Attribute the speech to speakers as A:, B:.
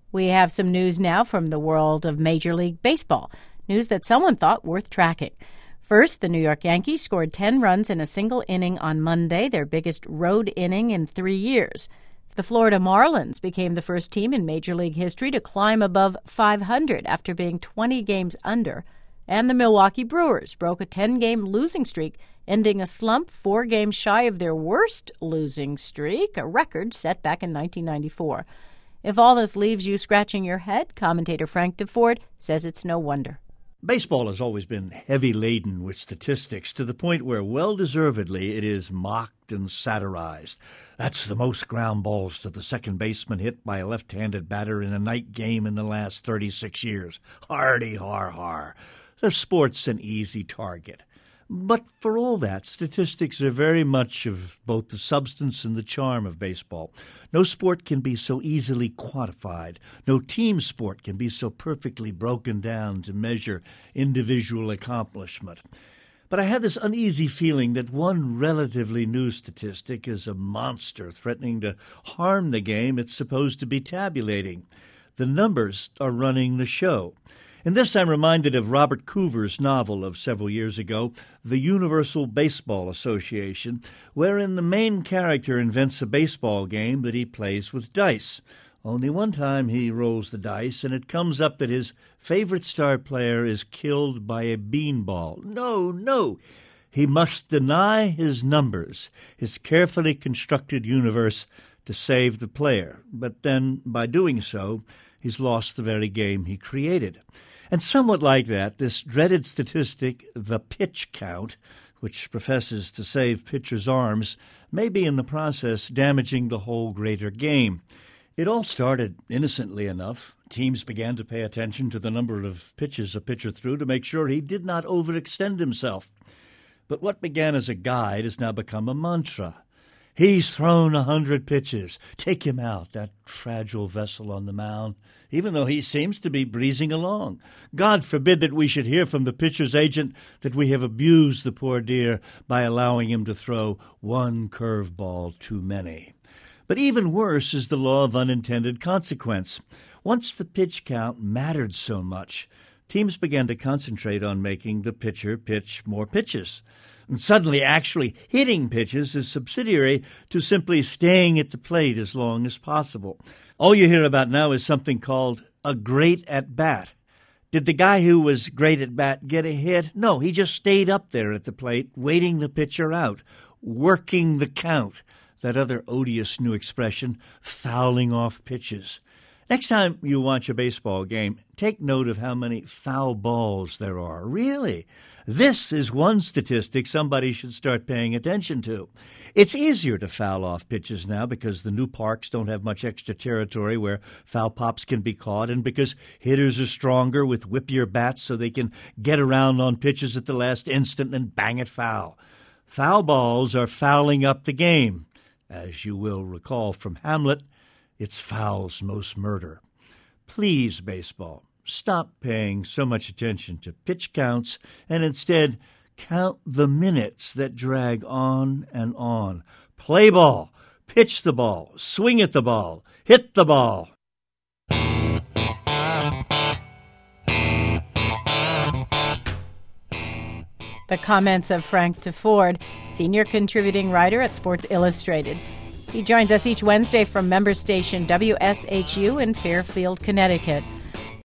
A: We have some news now from the world of Major League Baseball, news that someone thought worth tracking. First, the New York Yankees scored 10 runs in a single inning on Monday, their biggest road inning in 3 years. The Florida Marlins became the first team in Major League history to climb above 500 after being 20 games under. And the Milwaukee Brewers broke a 10-game losing streak, ending a slump 4 games shy of their worst losing streak, a record set back in 1994. If all this leaves you scratching your head, commentator Frank DeFord says it's no wonder.
B: Baseball has always been heavy-laden with statistics to the point where, well-deservedly, it is mocked and satirized. That's the most ground balls to the second baseman hit by a left-handed batter in a night game in the last 36 years. Hardy har har. The sport's an easy target. But for all that, statistics are very much of both the substance and the charm of baseball. No sport can be so easily quantified. No team sport can be so perfectly broken down to measure individual accomplishment. But I had this uneasy feeling that one relatively new statistic is a monster threatening to harm the game it's supposed to be tabulating. The numbers are running the show. In this, I'm reminded of Robert Coover's novel of several years ago, The Universal Baseball Association, wherein the main character invents a baseball game that he plays with dice. Only one time he rolls the dice, and it comes up that his favorite star player is killed by a beanball. No! He must deny his numbers, his carefully constructed universe, to save the player. But then, by doing so, he's lost the very game he created. And somewhat like that, this dreaded statistic, the pitch count, which professes to save pitchers' arms, may be in the process damaging the whole greater game. It all started innocently enough. Teams began to pay attention to the number of pitches a pitcher threw to make sure he did not overextend himself. But what began as a guide has now become a mantra. He's thrown 100 pitches. Take him out, that fragile vessel on the mound, even though he seems to be breezing along. God forbid that we should hear from the pitcher's agent that we have abused the poor dear by allowing him to throw one curveball too many. But even worse is the law of unintended consequence. Once the pitch count mattered so much, teams began to concentrate on making the pitcher pitch more pitches. And suddenly, actually hitting pitches is subsidiary to simply staying at the plate as long as possible. All you hear about now is something called a great at-bat. Did the guy who was great at-bat get a hit? No, he just stayed up there at the plate, waiting the pitcher out, working the count. That other odious new expression, fouling off pitches. Next time you watch a baseball game, take note of how many foul balls there are. Really? This is one statistic somebody should start paying attention to. It's easier to foul off pitches now because the new parks don't have much extra territory where foul pops can be caught, and because hitters are stronger with whippier bats so they can get around on pitches at the last instant and bang it foul. Foul balls are fouling up the game. As you will recall from Hamlet, it's foul's most murder. Please, baseball, stop paying so much attention to pitch counts and instead count the minutes that drag on and on. Play ball, pitch the ball, swing at the ball, hit the ball.
A: The comments of Frank DeFord, senior contributing writer at Sports Illustrated. He joins us each Wednesday from member station WSHU in Fairfield, Connecticut.